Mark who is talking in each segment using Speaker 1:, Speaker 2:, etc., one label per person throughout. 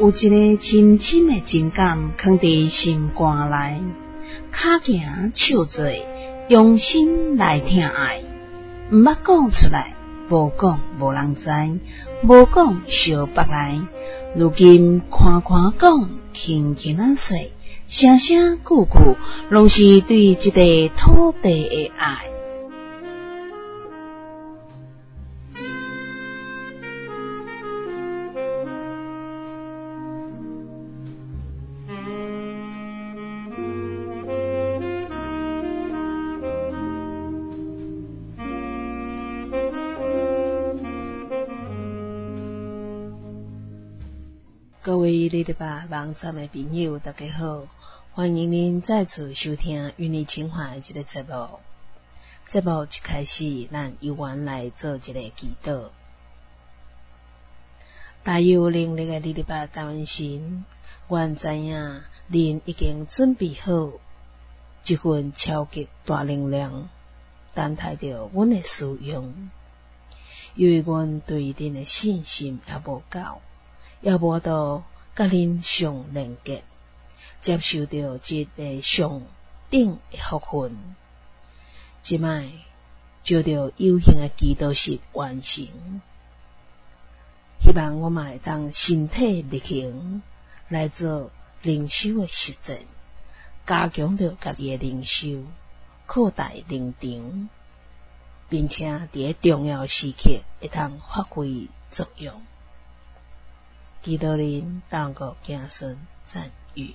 Speaker 1: 有一个深深的情感藏伫心肝内，脚行手做，用心来听爱，毋捌讲出来，无讲无人知，无讲烧别来。如今看看讲，轻轻啊说，声声句句，拢是对这个土地的爱。各位哩哩吧网站的朋友，大家好，欢迎您再次收听与你情怀这个节目。节目一开始，咱由原来做一个祈祷。大有能力的哩哩吧台湾神，阮知影您已经准备好一份超级大能量，等待着阮的使用。由于阮对您的信心也无够。也无到甲恁相连结，接受到这个上顶的福分，即摆就着有形的祈祷式完成。希望我们会当身体力行来做灵修的实践，加强着家己的灵修，扩大灵场，并且伫个重要时刻会当发挥作用。祈祷您当个敬顺赞誉。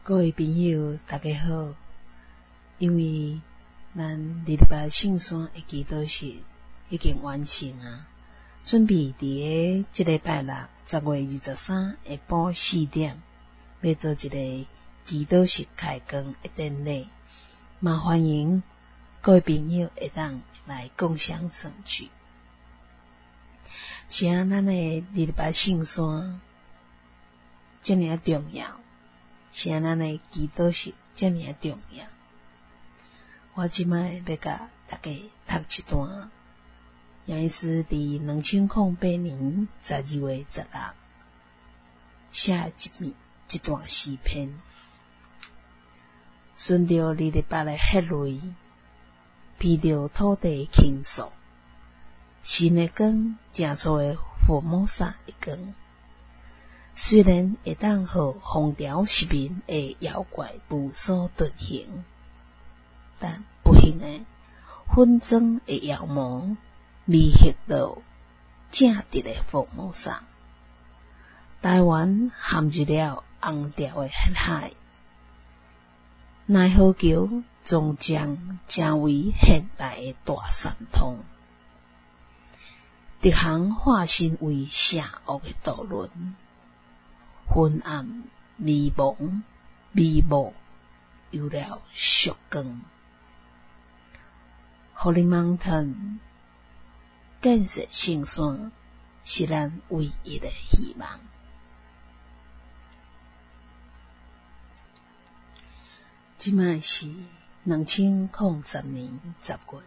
Speaker 1: 各位朋友大家好，因为咱礼拜圣山的祈祷日已经完成啊，准备伫个即礼拜六10月23下晡4點要做一个祈禱日開光的典禮，嘛歡迎各位朋友會當來共享盛舉。像咱的禮拜聖山這麼重要，像咱的祈禱日這麼重要，我即擺要甲大家讀一段也是佇2008年12月16寫一段詩篇，順着禮拜的血淚，披着土地傾訴，新的光正出的佛摩薩的光，雖然會當互風潮失眠的妖怪無所遁形，但不幸的紛爭的妖魔威脅到正直的佛摩薩，台灣陷入了紅潮的血海，奈何橋終將成為現代的大三通，直航化身為邪惡的道輪，昏暗迷蒙有了曙光。Holy Mountain 建設聖山是咱唯一的希望。即擺是2010年10月，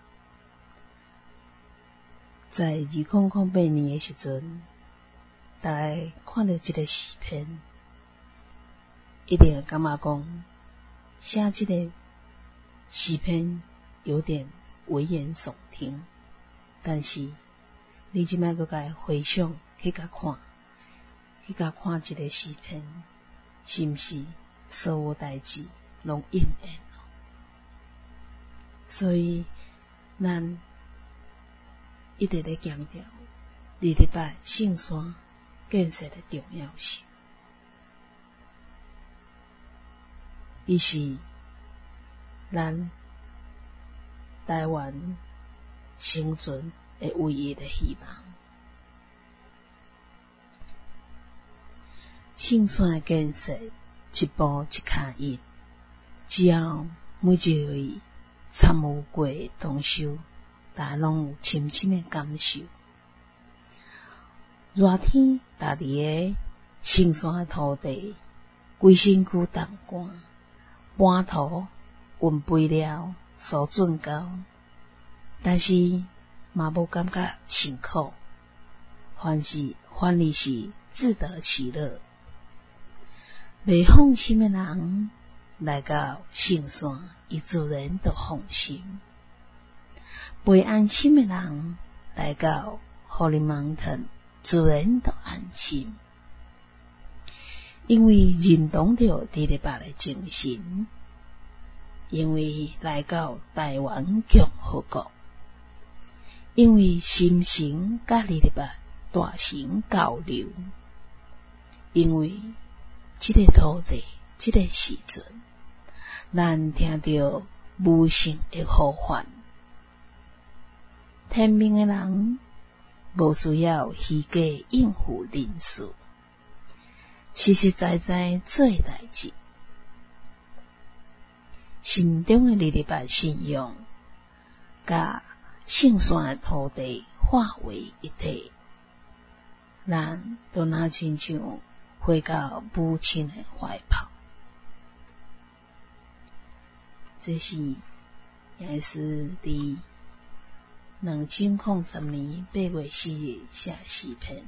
Speaker 1: 在2008年的時陣，大家看到這個詩篇，一定會感覺講寫這個詩篇有點危言聳聽，但是你即擺擱來回想去甲看這個詩篇，是毋是所有代誌攏應驗？所以咱一直咧強調禮拜聖山建設的重要性，伊是咱台灣生存的唯一的希望。聖山的建設一步一腳印，只要每一位參與過同修，大家攏有深深的感受。熱天踏佇個聖山的土地，規身軀凍寒，半途溫肥了，所准高，但是嘛無感覺辛苦，反而是自得其樂。袂放心的人來到聖山，伊自然就放心；袂安心的人來到 Holy Mountain， 自然就安心。因為認同着第禮拜的精神，因為來到台灣共和國，因為心神甲第禮拜大神交流，因為這個土地這個時陣，咱聽到無聲的呼喚，天命的人無需要虛假應付人事，實實在在做代志，心中的禮拜信仰，甲聖山的土地化為一體，咱就若親像回到母親的懷抱。這是也是佇2010年8月4日寫詩篇，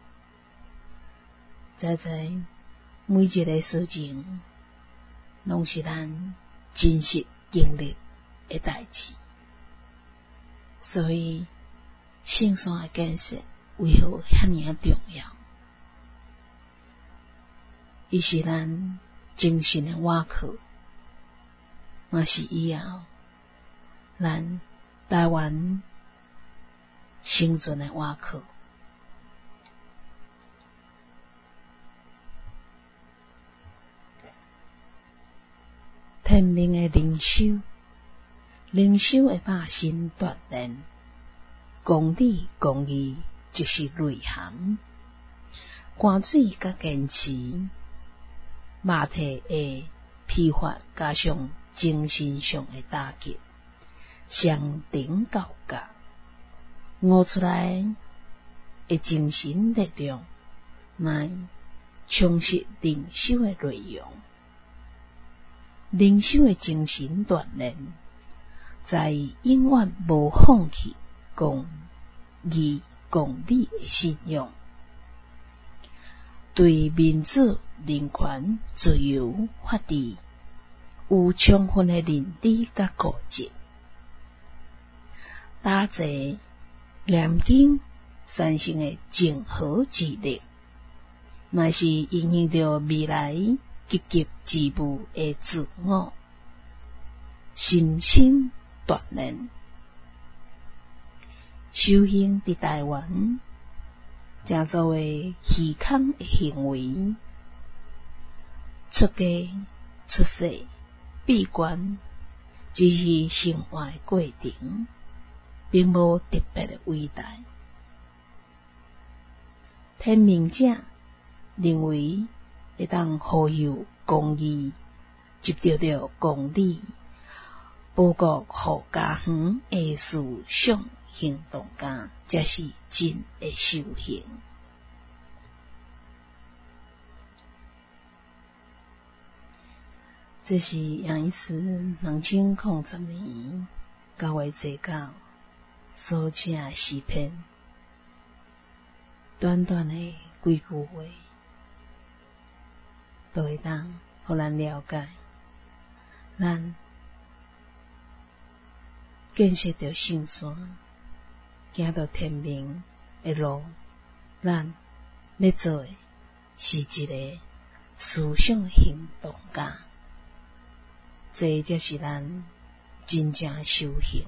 Speaker 1: 在每一個事情攏是咱真實經歷的代志，所以聖山的建設為何遐爾重要？伊是咱精神的瓦殼，嘛是以後咱台灣生存的瓦殼。 天命的灵修会把心锻炼，公理公义就是内涵，汗水甲坚持，肉体的疲乏加上精神上的打击，相顶交加，悟出来的精神力量，来充实灵修的内容。灵修的精神锻炼，在永远无放弃公义公理的信仰，对民主、人权、自由、法治有充分的认知甲固执，打坐念经产生的静和之力，乃是影响着未来积极进步的自我，心身锻炼。修行伫台湾，正做为虚空的行为，出家、出世、闭关，只是生活的过程，并无特别的伟大。天命者认为会当护佑公义，执着着公理，报国护家园的思想行动家，才是真的修行。这是杨医师2010年9月19所写的诗篇，短短的几句话，都会当互咱了解，咱建设着圣山，行到天命的路，咱要做的是一个思想行动家，这才是咱真正修行。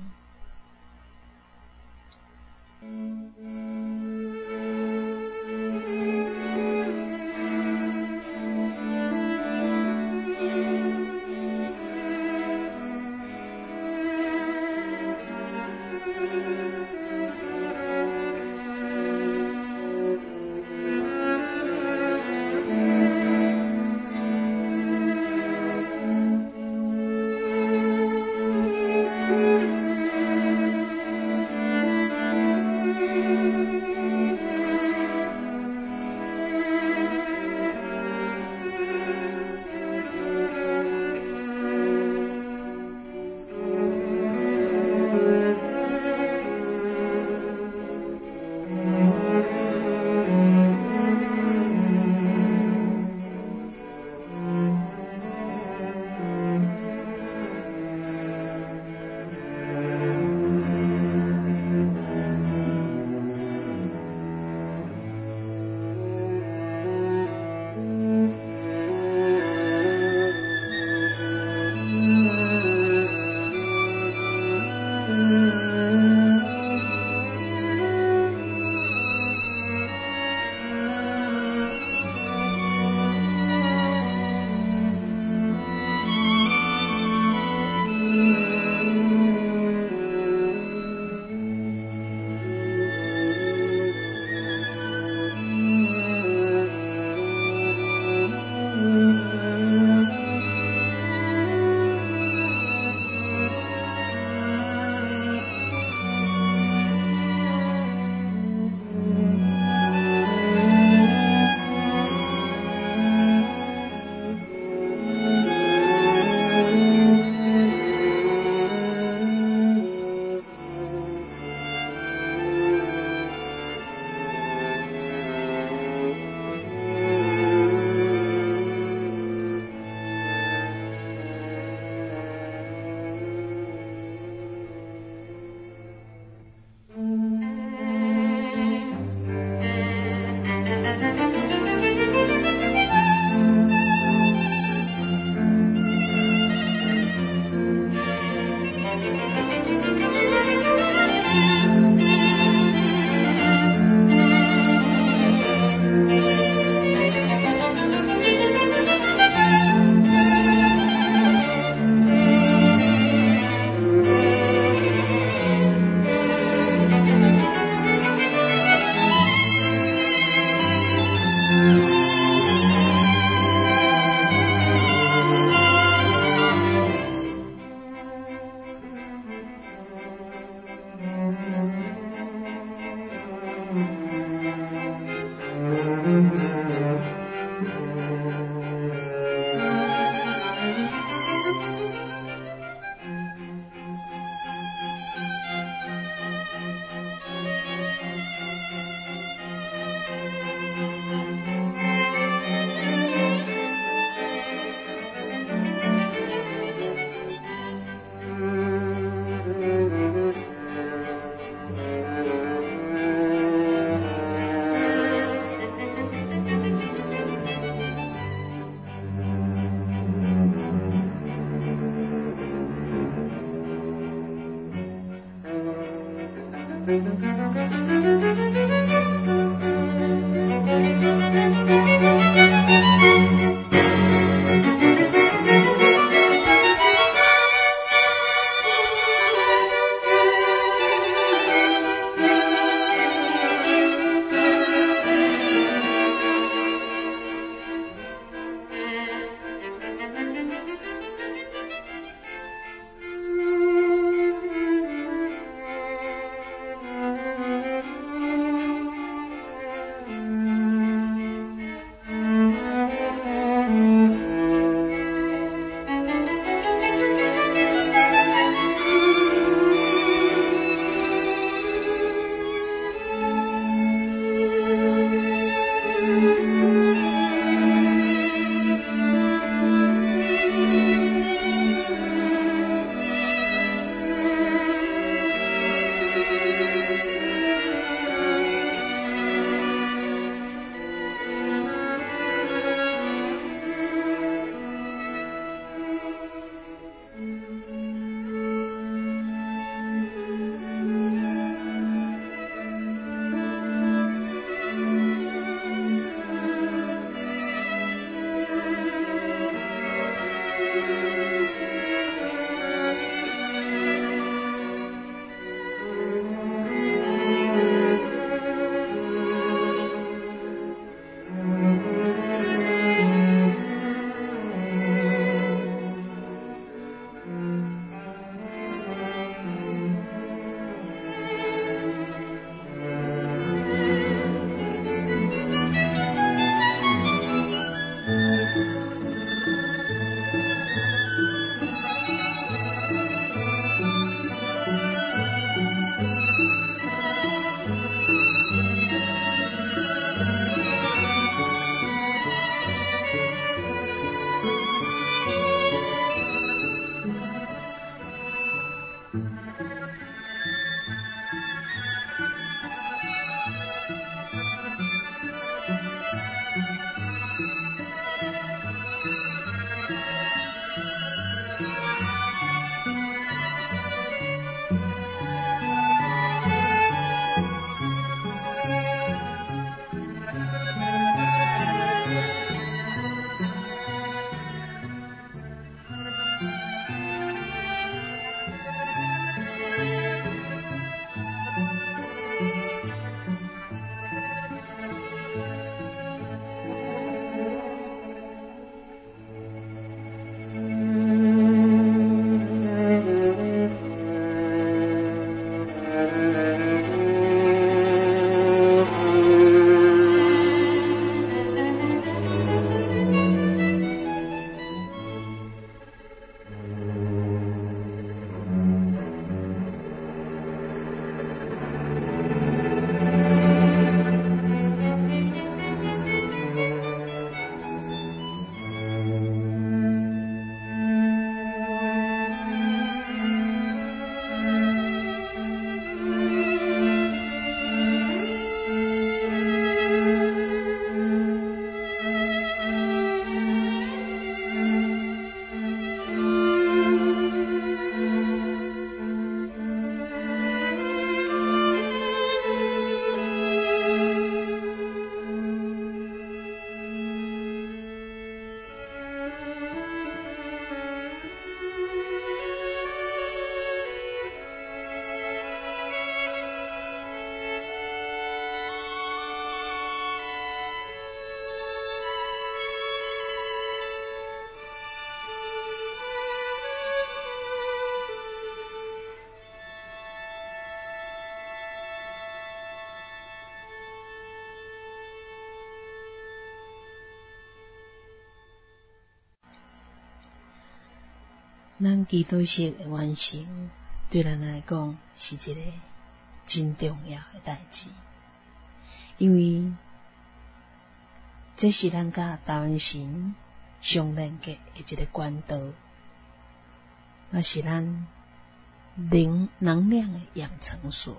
Speaker 1: 咱祈祷式的完成，对咱来讲是一个真重要的代志，因为这是咱甲台湾神相连接的一个管道，也是咱灵能量的养成所。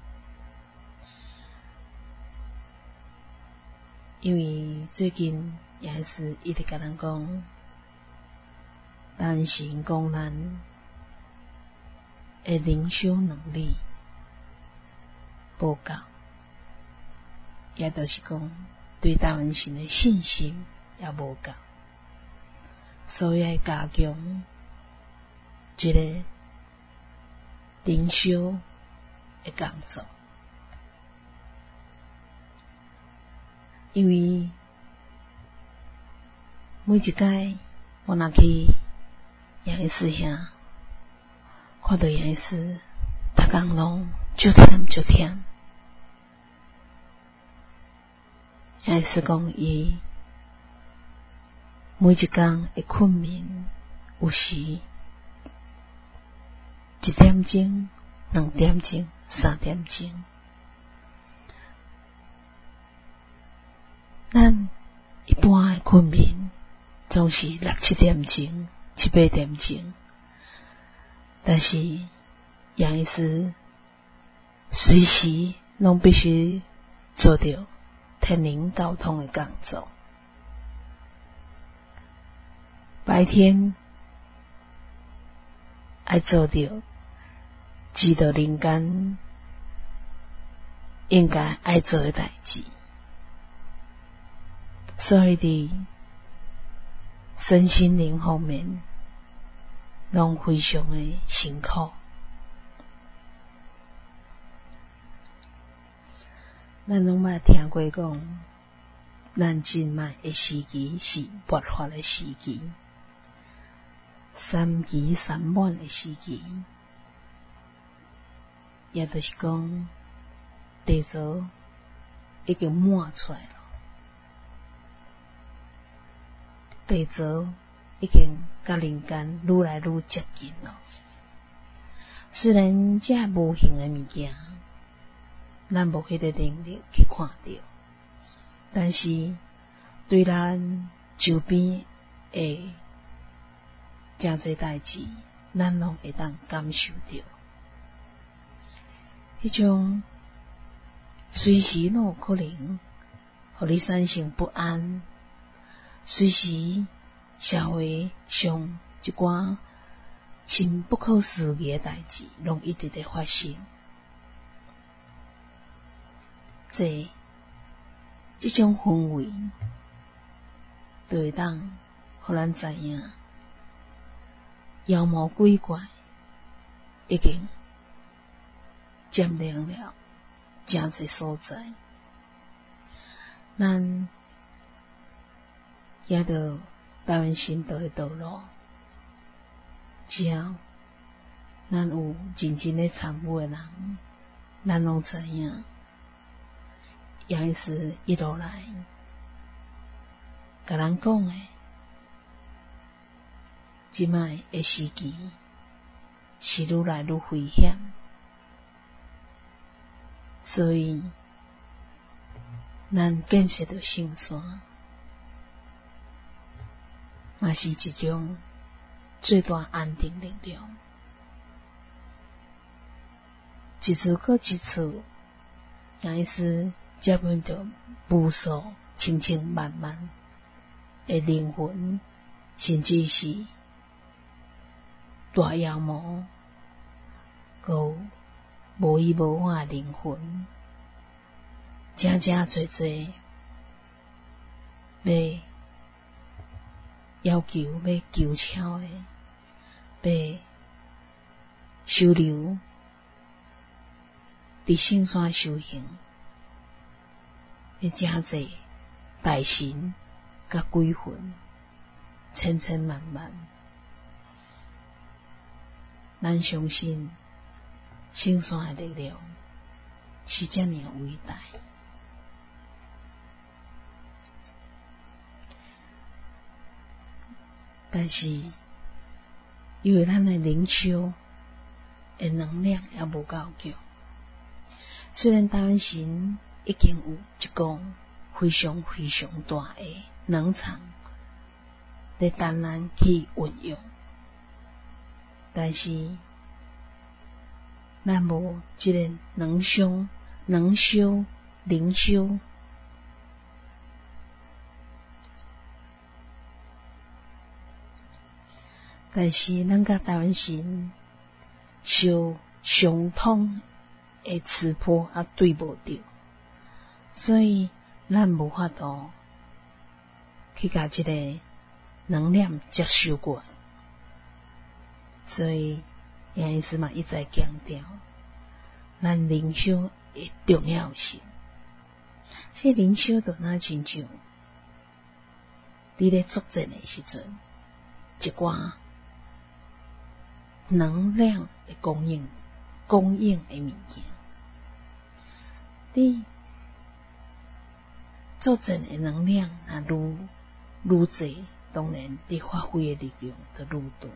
Speaker 1: 因为最近也是一直甲咱讲，台湾神讲咱的灵修能力无够，也就是讲对台湾神的信心也无够，所以要加强这个灵修的工作。因为每一摆我若去杨医师遐，看到杨医师逐工拢足忝，杨医师讲伊每一工会困眠，有时1点钟、2点钟、3点钟。咱一般的困眠总是6、7点钟、7、8点钟，但是杨医师随时拢必须做着天灵沟通的工作。白天要做着指导人间应该要做的代志。所以伫身心灵方面拢非常的辛苦。咱拢捌听过讲，咱即摆的时期是勃发的时期，三期三满的时期，也就是讲地球已经满出来了。地球已经甲人间愈来愈接近了。虽然这无形的物件，咱无迄个能力去看到，但是对咱周边的真侪代志，咱拢会当感受到。迄种随时拢有可能互你产生不安。随时社会上一寡真不可思议的代志，拢一直在发生。这种氛围，就会当互咱知影，妖魔鬼怪已经占领了真侪所在。咱行到台湾神道的道路，只要咱有认真咧参悟的人，咱拢知影，杨医师一路来甲咱讲的，即摆的时期是愈来愈危险，所以咱建设着圣山，嘛是一种最大安定力量。一次过一次，杨医师接吻着无数千千万万的灵魂，甚至是大妖魔，有无依无靠的灵魂，真侪要求要求超的，要收留伫圣山修行的真侪大神甲鬼魂，千千万万。咱相信圣山的力量是这么伟大。但是因为咱的灵修的能量也无够强，虽然台湾神已经有一个非常非常大的能场在等咱去运用，但是咱无这个能修灵修，但是咱甲台湾神修相通的会刺破对无着，所以咱无法度去甲这个能量接受过。所以杨医师嘛一再强调，咱灵修的重要性。这灵修就那亲像你咧作战的时阵，一寡能量的供应的物件，你作战的能量愈济，当然你发挥的力量就愈大。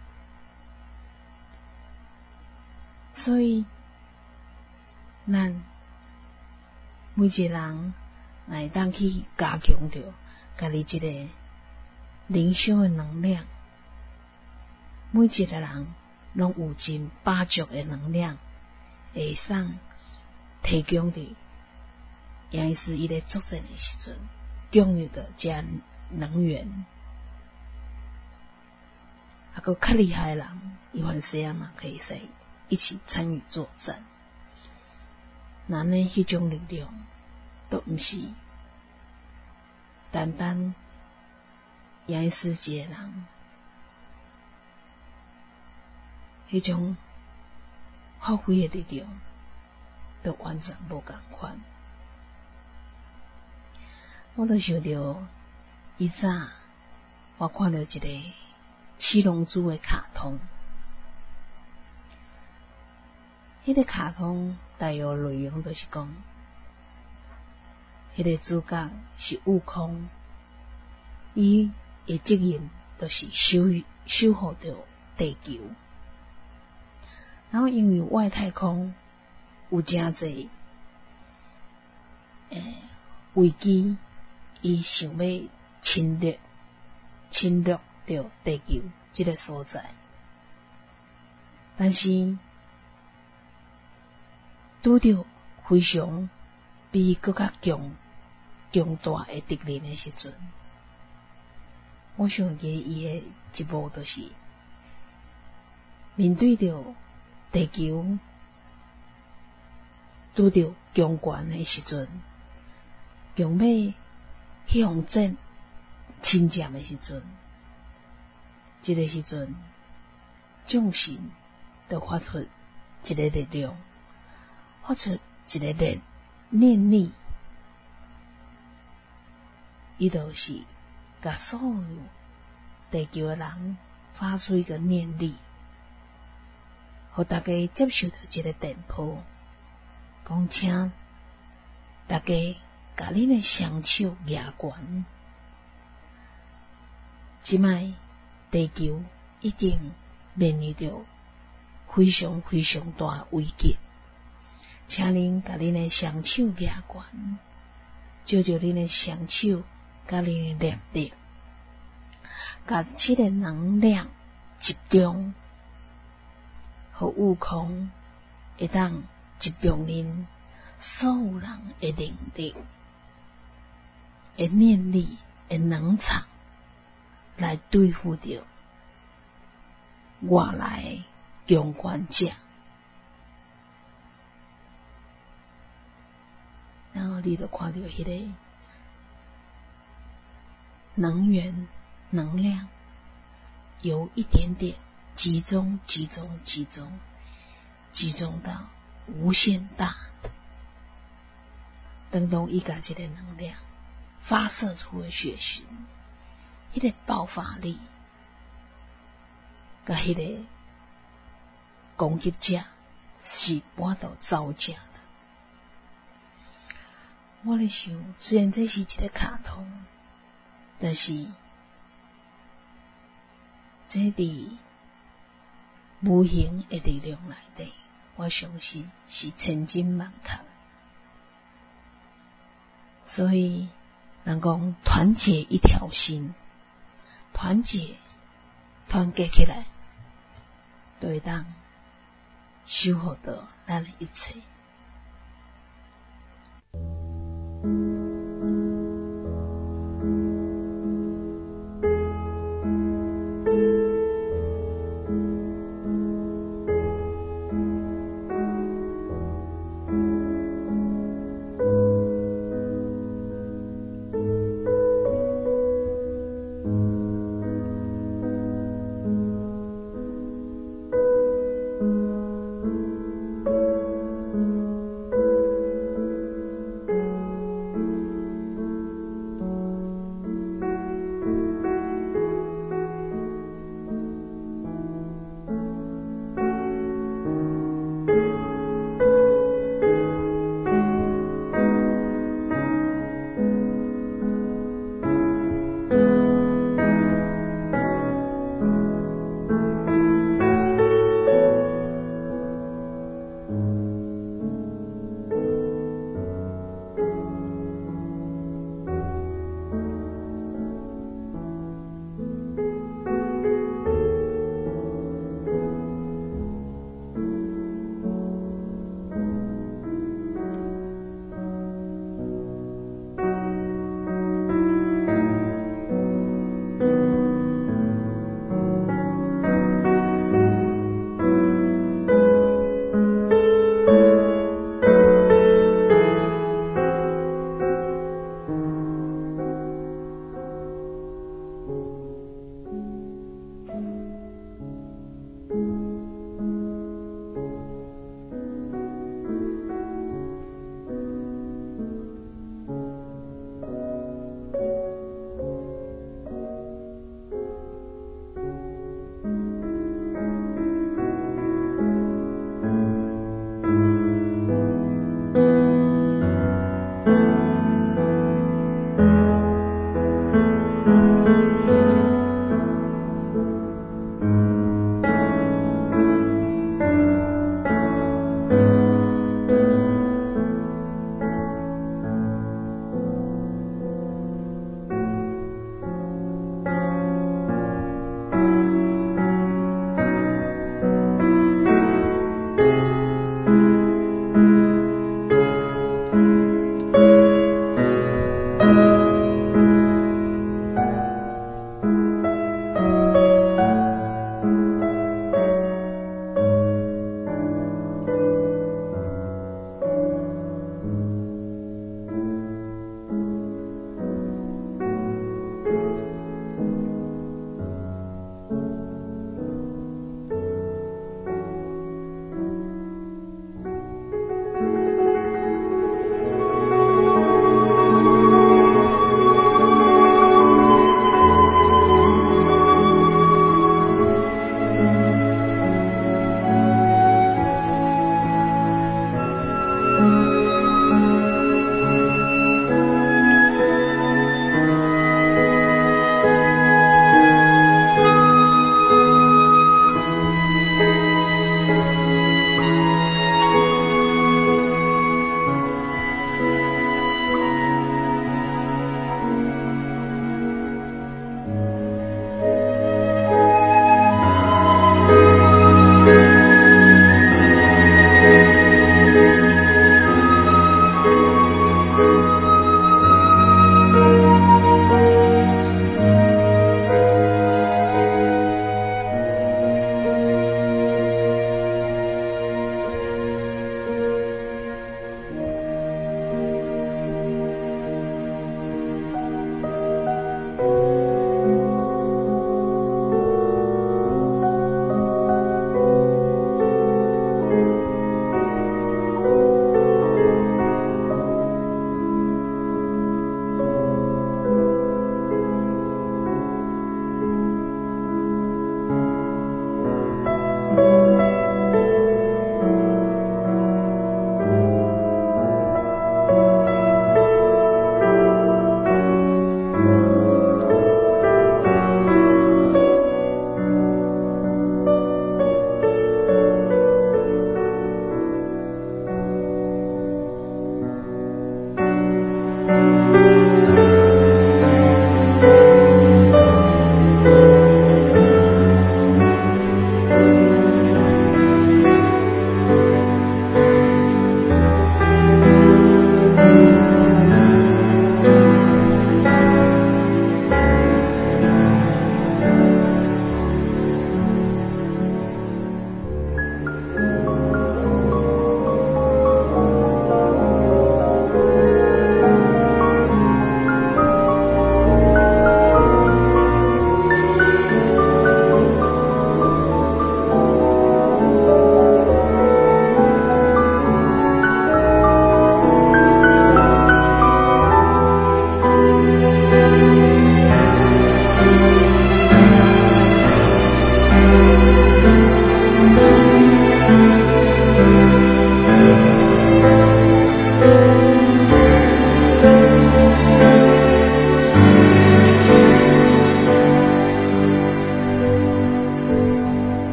Speaker 1: 所以咱每一个人会当去加强着家己这个灵修的能量，每一个人拢有真饱足的能量，会使提供的也是伊咧作战的时阵，供应的这能源。还有较厉害的人，伊凡事啊嘛可以使一起参与作战。那呢，迄种力量都毋是单单也是一个人，迄种发挥的力量都完全无共款。我都想到以早我看到一个七龙珠的卡通，迄个卡通大约内容就是讲，迄个主角是悟空，伊的责任就是守护着地球。然后因为外太空有真侪危机，伊想要侵略着地球这个所在，但是拄着非常比更加强大的敌人的时阵，我想起伊的一幕就是面对着地球拄着强权的时阵，强要向战侵占的时阵，这个时阵众神就发出一个力量，发出一个念力，伊就是甲所有地球的人发出一个念力，互大家接受到这个电波，讲请大家甲恁的双手举悬，即摆地球已经面临着非常非常大的危机，请恁甲恁的双手举悬，借着恁的双手甲恁的念力，甲这个能量集中，互悟空会当集中恁所有人的能力、的念力、的能场，来对付着外来强权者。然后你就看到迄个能量由一点点集中到无限大，当伊甲这个能量发射出的血循，迄个爆发力甲迄个攻击者是无法度招架的。我咧想，虽然这是一个卡通，但是这伫无形的力量内底，我相信是千真万确。所以人讲团结一条心，团结起来，就会当守护到咱的一切。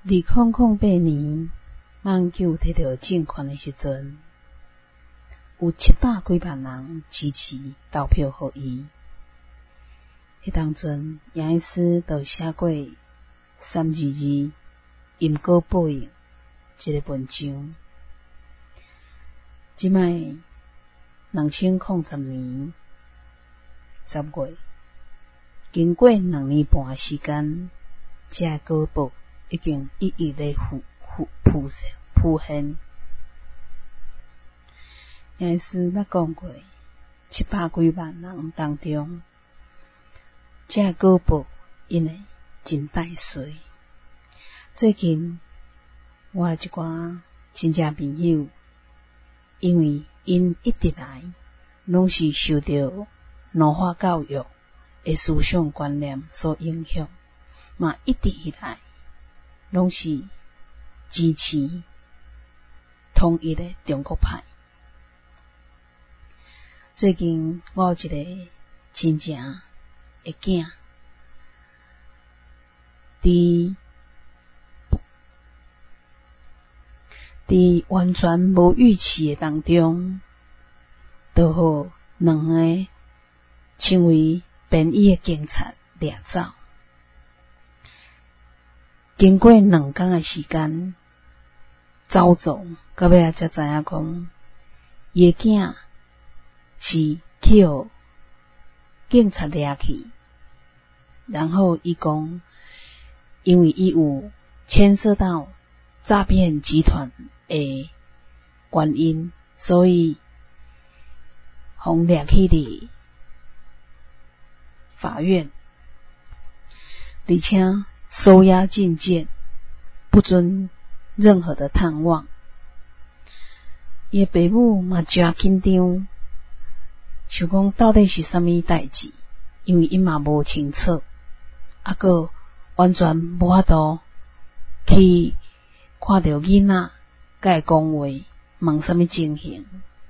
Speaker 1: 2008马英九摕到政权的时阵，有700几万人支持投票给伊。迄当阵，杨医师就写过3字因果报应这个文章。即摆2010年10月，经过2年半的时间，这果报已经一一的浮现。杨医师捌讲过，700几万人当中，这果报因会真带衰。最近我一寡亲戚朋友，因为因一直来拢是受到奴化教育的思想观念所影响，嘛一直以来拢是支持统一的中国派。最近我有一个亲戚的囝，伫完全无预期的当中，就互2个称为便衣的警察掠走。经过2天的时间走走，到尾才知影讲，伊的囝是去互警察掠去。然后伊讲，因为伊有牵涉到诈骗集团的原因，所以互掠去的法院，而且收押禁见，不准任何的探望。伊的父母嘛真紧张，想讲到底是啥物代志，因为伊嘛无清楚，个完全无法度去看到囡仔甲伊讲话，问啥物情形。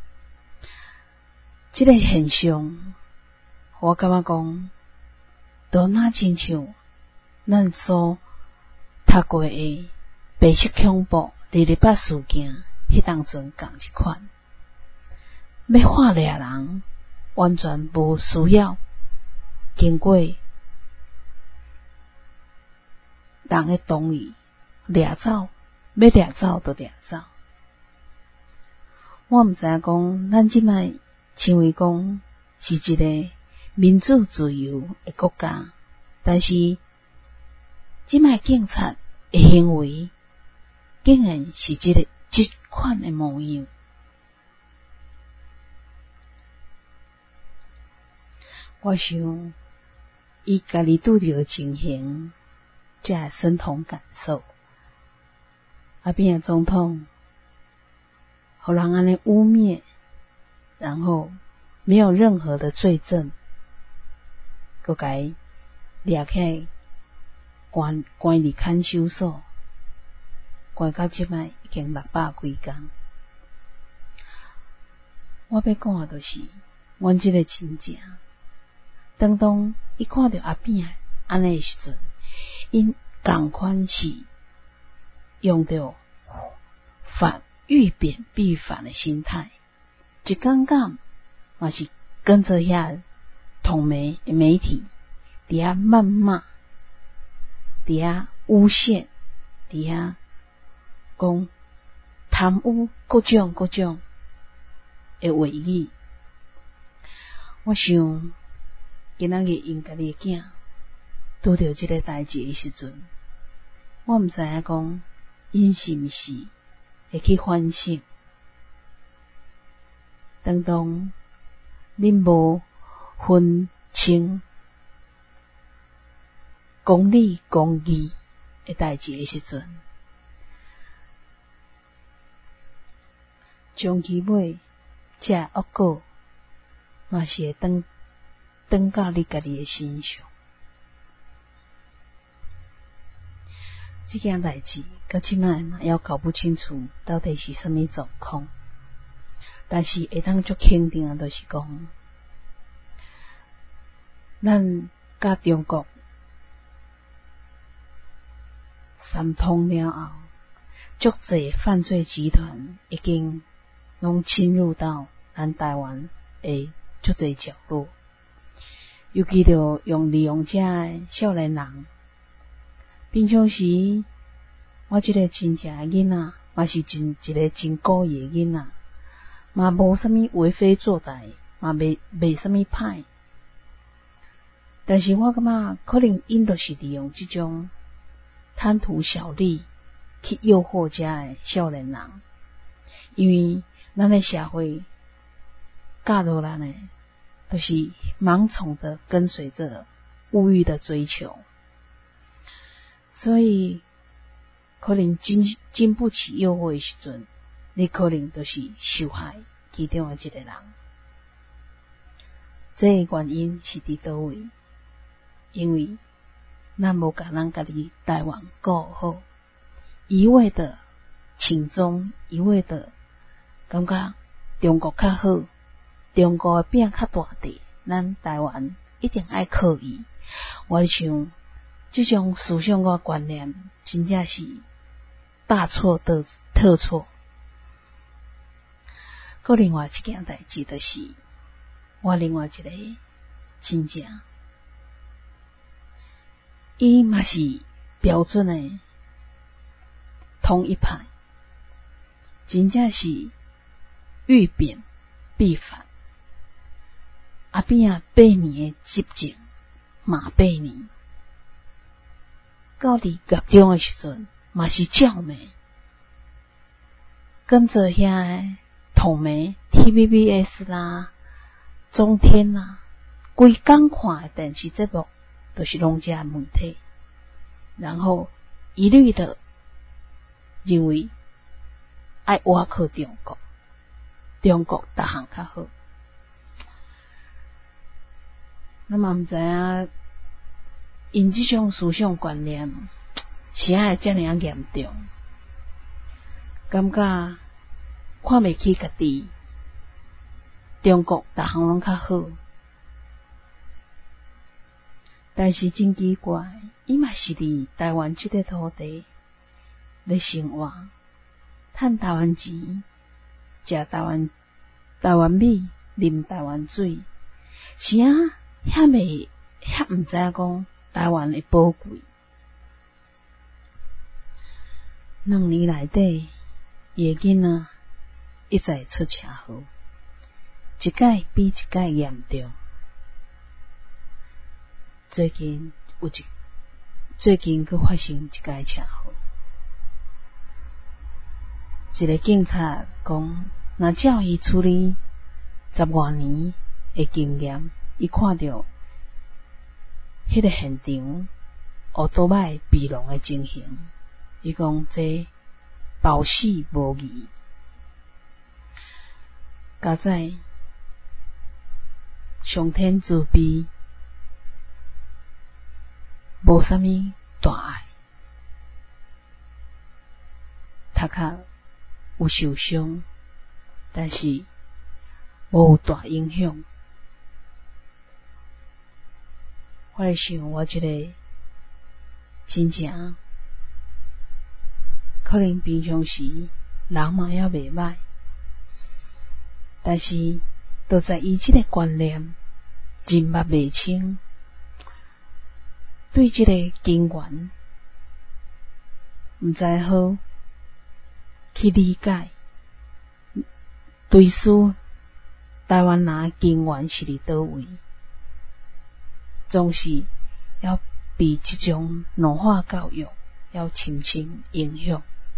Speaker 1: 这个现象，我感觉讲，都那亲像咱所读过的白色恐怖228事件，迄当阵共一款，要发掠人，完全无需要经过人的同意，掠走，要掠走就掠走。我毋知影讲，咱即摆称为讲是一个民主自由的国家，但是即摆警察的行为，竟然是这款的模样。我想，伊家己拄着的情形，才会身同感受。边个总统，互人安尼污蔑，然后没有任何的罪证，佮甲伊掠起来，关伫看守所，关到即摆已经600几天。我要讲的就是，阮即个亲戚，当伊看到阿扁安尼的时阵，因同款是用着欲贬必反的心态，一感觉嘛是跟着遐统媒的媒体伫遐谩骂，伫遐诬陷，伫遐讲贪污各种的话语。我想今仔日因家己的囝拄着这个代志的时阵，我毋知影讲因是毋是会去反省。当恁无分清公理公义的代志的时阵，终其尾，这恶果嘛是会转到你家己的身上。这件代志到即摆嘛还搞不清楚到底是什么状况，但是会当足肯定的，就是讲，咱甲中国三通了后，足侪犯罪集团已经拢侵入到咱台湾的足侪角落，尤其着利用这的少年人。平常时，我这个亲戚的囡仔，嘛是一个真古意的囡仔，嘛无啥物为非作歹，嘛袂啥物歹。但是我感觉可能因就是利用这种贪图小利去诱惑这的少年人，因为咱的社会教导咱的都是盲从的跟随着物欲的追求，所以可能经不起诱惑的时阵，你可能就是受害其中的一个人。这个原因是伫倒位？因为咱无甲咱家己台湾顾好，一味的轻松，一味的感觉中国较好，中国的饼较大块，咱台湾一定爱靠伊。我想这种思想和观念真正是大错特错。个另外一件代志就是我另外一个亲戚，伊嘛是标准的统一派，真正是欲贬必反。阿边啊8年的执政嘛8年，到伫月中的时阵嘛是照美，跟着遐统媒 TVBS 啦、中天啦，规工看的电视节目都是拢这媒体，然后一律的认为爱挖靠中国，中国逐项较好。那么毋知影因这种思想观念是会这样严重，感觉看袂起家己，中国逐项拢较好。但是真奇怪，伊嘛是伫台湾这个土地咧生活，趁台湾钱，食台湾米，啉台湾水，是啊，遐毋知影讲台湾的宝贵。2年内底，伊的囡仔一再出车祸，一届比一届严重。最近佫发生一届车祸，一个警察讲，若照伊处理10多年的经验，伊看到迄个现场乌多摆被弄的情形，伊讲这保死无疑。加在上天慈悲，无啥物大碍，头壳有受伤，但是无有大影响。我咧想，我这个亲戚可能平常时人嘛也袂歹，但是都在伊这个观念人目未清，对这个经验毋知好去理解，对输台湾人的经验是伫倒位，总是要被这种文化教育要深深影响。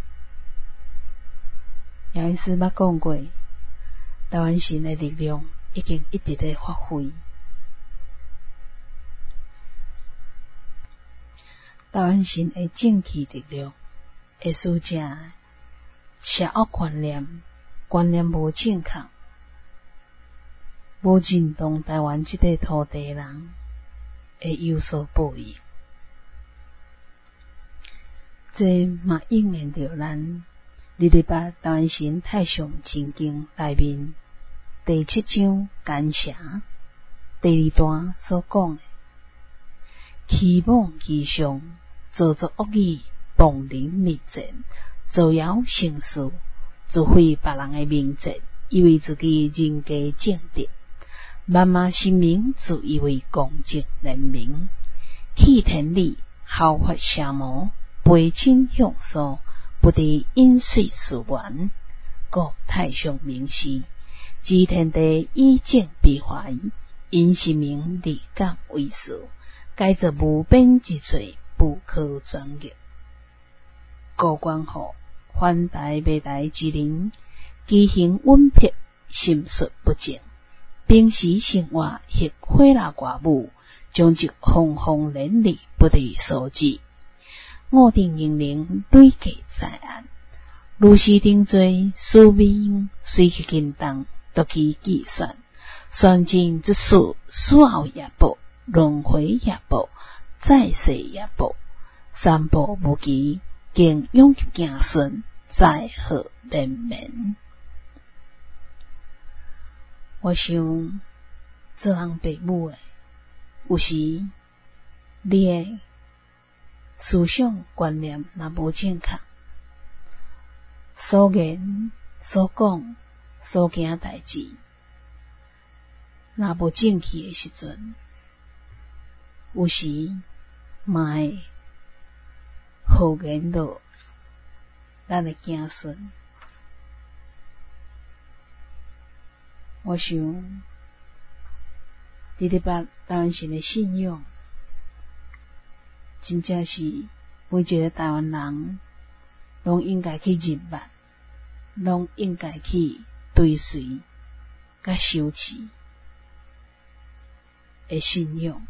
Speaker 1: 杨医师捌讲过，台湾神的力量已经一直在发挥。台湾神的正气力量会使这邪恶观念无正确，无认同台湾这个土地人会有所报应。这嘛应验着咱228台湾神太上真经内面第7章感谢第2段所讲的：欺罔其上，造作恶语， 亡灵灭迹，造谣生事，自毁别人的名节，以为自己人格正直，漫漫声名自以为公正廉明，弃天理，效法邪魔，背亲向疏，不知饮水思源，故太上明示，知天地以正必怀，因神明立感为事，该作无边之罪，不可转逆。高官户反台卖台之人，奇行稳僻，心术不正，平时生活或火辣寡舞，将即轰轰烈烈，不得所致。我定英灵累计在案，如是定罪，苏明随其行动，独其计算，算尽之数，死后也报，轮回也报，再世也报，三报无期，经永劫行顺，再贺连绵。我想做人父母的，有时你的思想观念若无正确，所言所讲所行代志，若无正气的时阵，有时嘛会好言落咱的行顺。我想伫咧台湾神的信仰，真正是每一个台湾人拢应该去认捌，拢应该去追随甲修持的信仰。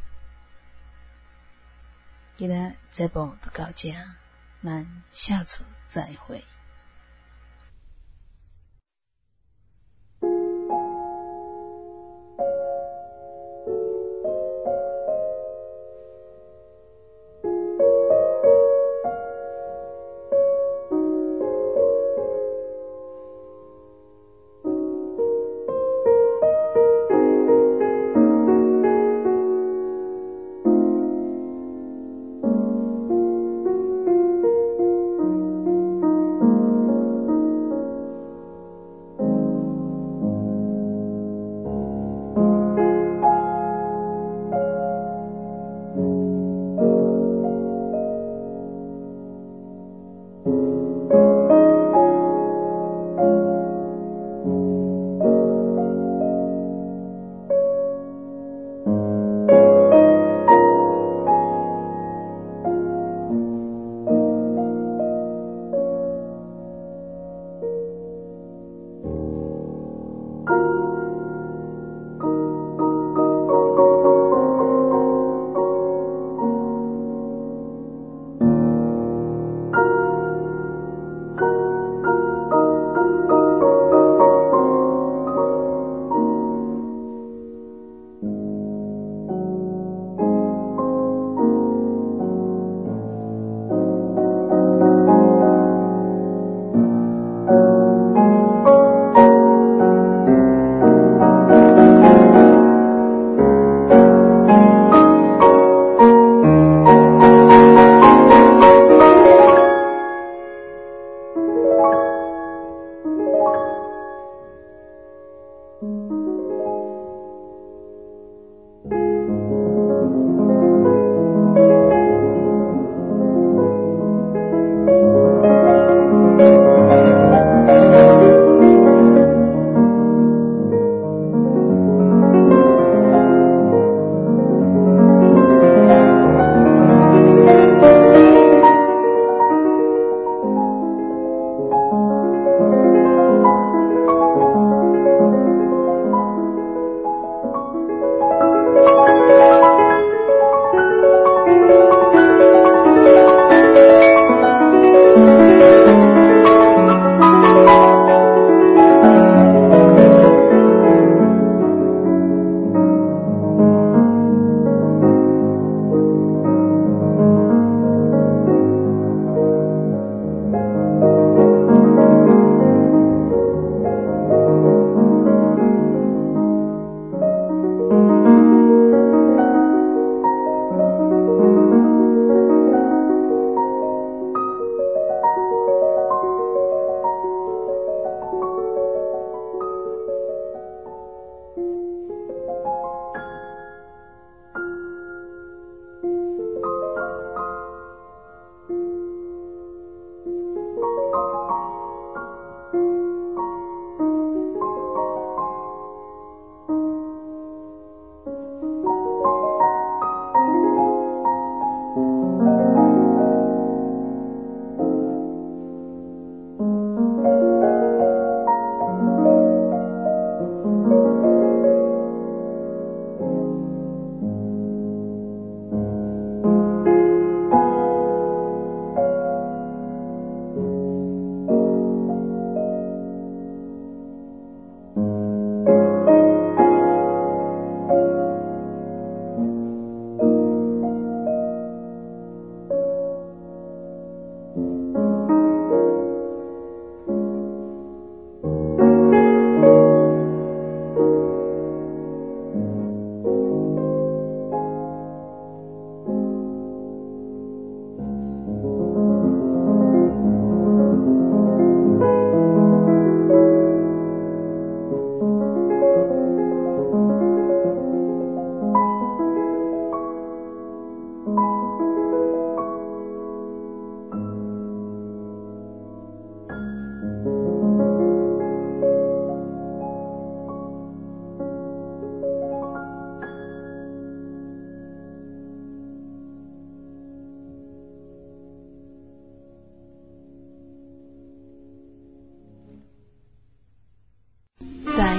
Speaker 1: 今仔节目就到这，咱下次再会。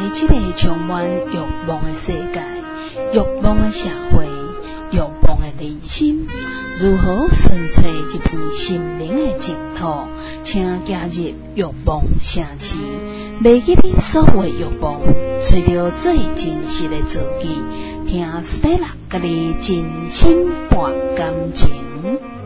Speaker 1: 这个充满欲望的世界、欲望的社会、欲望的人心，如何纯粹一片心灵的净土？请加入欲望城市，袂记你所有的欲望，找到最真实的自己，听Stella甲你真心换感情。